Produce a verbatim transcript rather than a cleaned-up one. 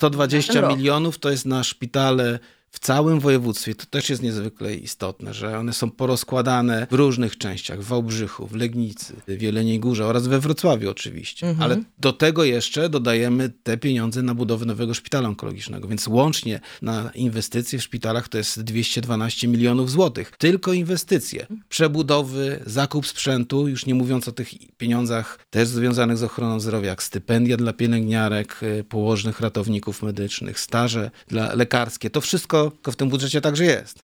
sto dwadzieścia rok. milionów to jest na szpitale w całym województwie. To też jest niezwykle istotne, że one są porozkładane w różnych częściach. W Wałbrzychu, w Legnicy, w Jeleniej Górze oraz we Wrocławiu oczywiście. Mhm. Ale do tego jeszcze dodajemy te pieniądze na budowę nowego szpitala onkologicznego. Więc łącznie na inwestycje w szpitalach to jest dwieście dwanaście milionów złotych. Tylko inwestycje. Przebudowy, zakup sprzętu, już nie mówiąc o tych pieniądzach też związanych z ochroną zdrowia, jak stypendia dla pielęgniarek, położnych, ratowników medycznych, staże dla lekarskie. To wszystko w tym budżecie także jest.